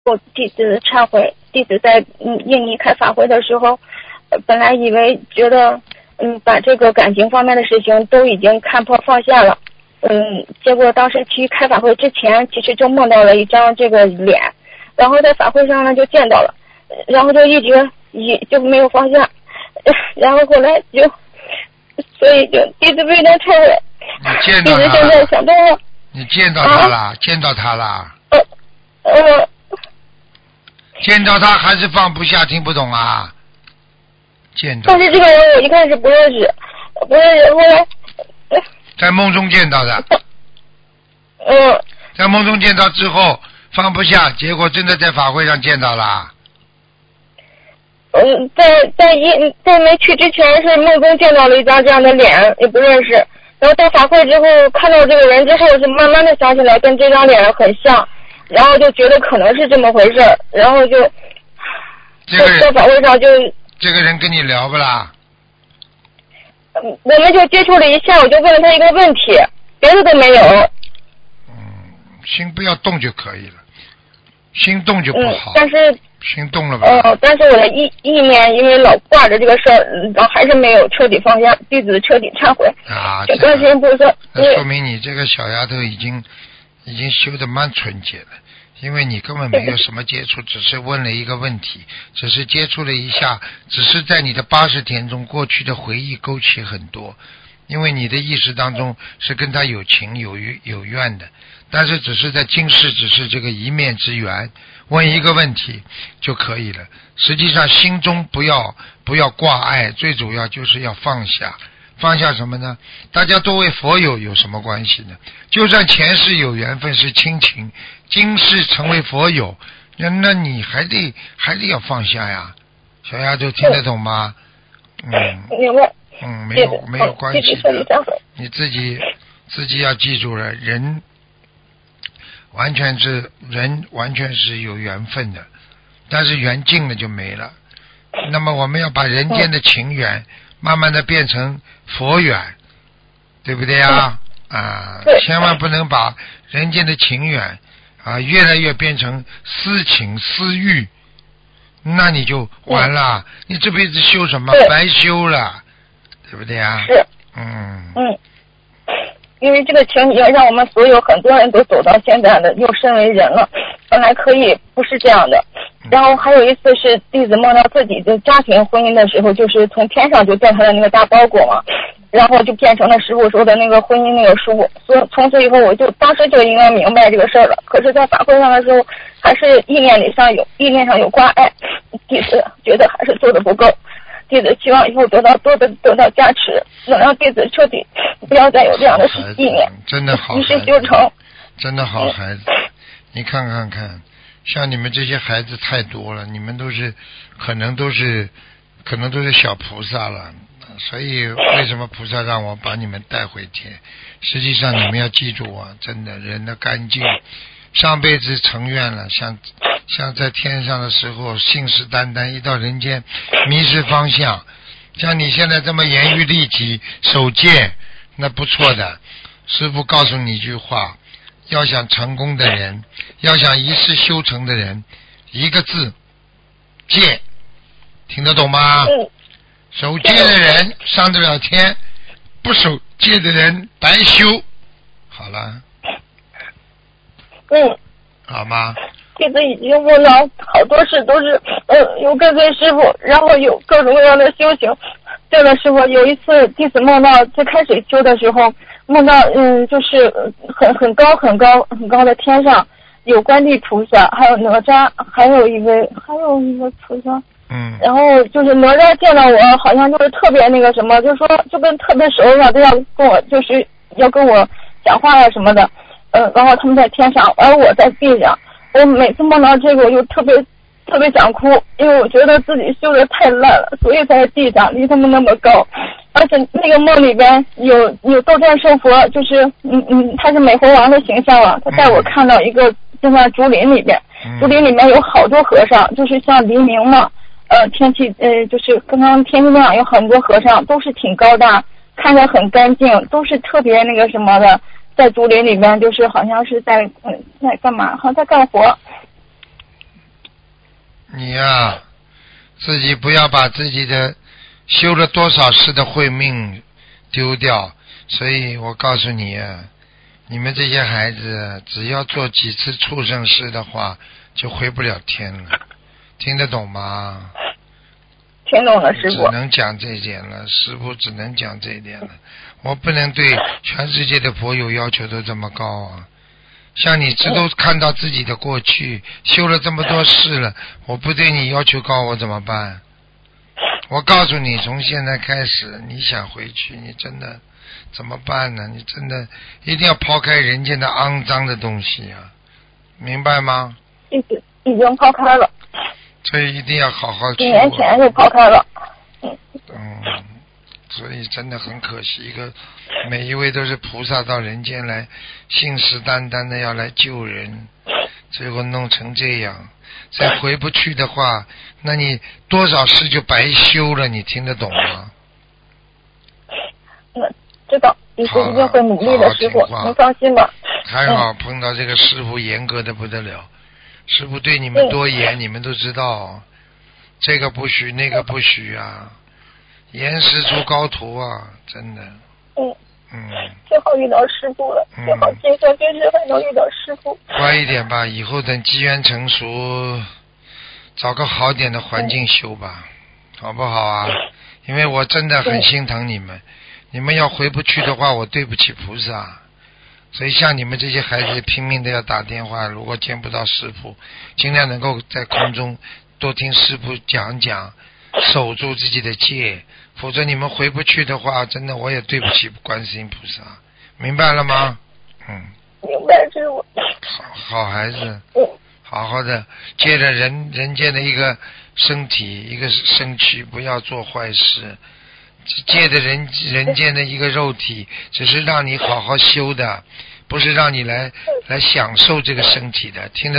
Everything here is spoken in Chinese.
弟子忏悔，弟子在印尼开法会的时候，本来以为觉得把这个感情方面的事情都已经看破放下了，结果当时去开法会之前，其实就梦到了一张这个脸，然后在法会上呢就见到了，然后就一直就没有放下，然后后来所以就弟子非常忏悔。 你见到他了？ 弟子现在想通了。 你见到他了？见到他了？见到他还是放不下，听不懂啊？见到。 但是这个人我一开始不认识，后来在梦中见到的。在梦中见到之后放不下，结果真的在法会上见到了。 在没去之前是梦中见到了一张这样的脸，也不认识。然后到法会之后看到这个人之后，是慢慢的想起来跟这张脸很像，然后就觉得可能是这么回事，然后就在法会上就这个人跟你聊不啦？ 我们就接触了一下，我就问了他一个问题，别的都没有。 心不要动就可以了，心动就不好。 但是心动了吧？ 但是我的意念因为老挂着这个事儿，然后还是没有彻底放下，弟子彻底忏悔。这观世音菩萨。 那说明你这个小丫头已经修得蛮纯洁了，因为你根本没有什么接触，只是问了一个问题，只是接触了一下，只是在你的80天中过去的回忆勾起很多，因为你的意识当中是跟他有情有怨的，但是只是在今世只是这个一面之缘，问一个问题就可以了。实际上心中不要挂碍，最主要就是要放下。放下什么呢？大家都为佛有什么关系呢？就算前世有缘分是亲情，今世成为佛友，那你还得要放下呀。小丫头听得懂吗？ 明白。 没有关系的。你自己要记住了，人完全是有缘分的，但是缘尽了就没了。那么我们要把人间的情缘慢慢的变成佛缘，对不对呀？千万不能把人间的情缘越来越变成私情私欲，那你就完了，你这辈子修什么？白修了，对不对呀？ 是。因为这个情节让我们所有很多人都走到现在的又身为人了，本来可以不是这样的。然后还有一次是弟子梦到自己的家庭婚姻的时候，就是从天上就掉下来那个大包裹嘛，然后就变成了师父说的那个婚姻那个书，所以从此以后我就当时就应该明白这个事儿了。可是在法会上的时候还是意念上有挂碍，弟子觉得还是做的不够，弟子希望以后得到加持，能让弟子彻底不要再有这样的意念， 真的好孩子， 一世修成。 真的好孩子，你看，像你们这些孩子太多了，你们可能都是小菩萨了，所以为什么菩萨让我把你们带回天？实际上你们要记住啊，真的人的干净，上辈子成愿了，像在天上的时候信誓旦旦，一到人间迷失方向，像你现在这么严于律己守戒，那不错的。师父告诉你一句话，要想成功的人，要想一世修成的人，一个字，戒，听得懂吗？守戒的人上得了天，不守戒的人白修。好了。好吗？ 弟子已经问了好多事，都是有跟随师傅，然后有各种各样的修行。对了，师傅，有一次弟子梦到最开始修的时候，梦到就是很高的天上有观地菩萨，还有哪吒，还有一位菩萨。然后就是哪吒见到我，好像就是特别那个什么，就是说就跟特别熟了，都要跟我就是要跟我讲话呀什么的。然后他们在天上，而我在地上。我每次梦到这个，我就特别想哭，因为我觉得自己修得太烂了，所以在地上离他们那么高。而且那个梦里边有斗战胜佛，就是他是美猴王的形象啊，他带我看到一个就在竹林里边，竹林里面有好多和尚，就是像黎明嘛，天气就是刚刚天气那样，有很多和尚都是挺高大，看着很干净，都是特别那个什么的。在竹林里面，就是好像是在干嘛？好像在干活。 你呀、自己不要把自己的修了多少世的慧命丢掉。所以我告诉你啊，你们这些孩子只要做几次畜生事的话，就回不了天了。听得懂吗？ 听懂了，师只傅。 能讲这一点了，师父只能讲这一点了。我不能对全世界的佛友要求都这么高啊。像你这都看到自己的过去，修了这么多事了，我不对你要求高，我怎么办？我告诉你，从现在开始，你想回去，你真的怎么办呢？你真的一定要抛开人间的肮脏的东西啊，明白吗？ 已经抛开了， 所以一定要好好去。 几年前就抛开了。 所以真的很可惜，每一位都是菩萨到人间来，信誓旦旦的要来救人，最后弄成这样，再回不去的话，那你多少事就白修了，你听得懂吗？ 知道，以后一定会努力的，师傅，您放心吧。 还好碰到这个师傅严格的不得了，师傅对你们多严，你们都知道，这个不许那个不许啊，严师出高徒啊，真的。 最好遇到师傅了，最好今生今世还能遇到师傅。 乖一点吧，以后等机缘成熟，找个好点的环境修吧，好不好啊？因为我真的很心疼你们，你们要回不去的话，我对不起菩萨。所以像你们这些孩子拼命的要打电话，如果见不到师父，尽量能够在空中多听师父讲讲，守住自己的戒，否则你们回不去的话，真的我也对不起观世音菩萨，明白了吗？ 明白，师父。 好孩子，好好的借着人间的一个身体一个身躯，不要做坏事，借着人间的一个肉体，只是让你好好修的，不是让你来享受这个身体的，听得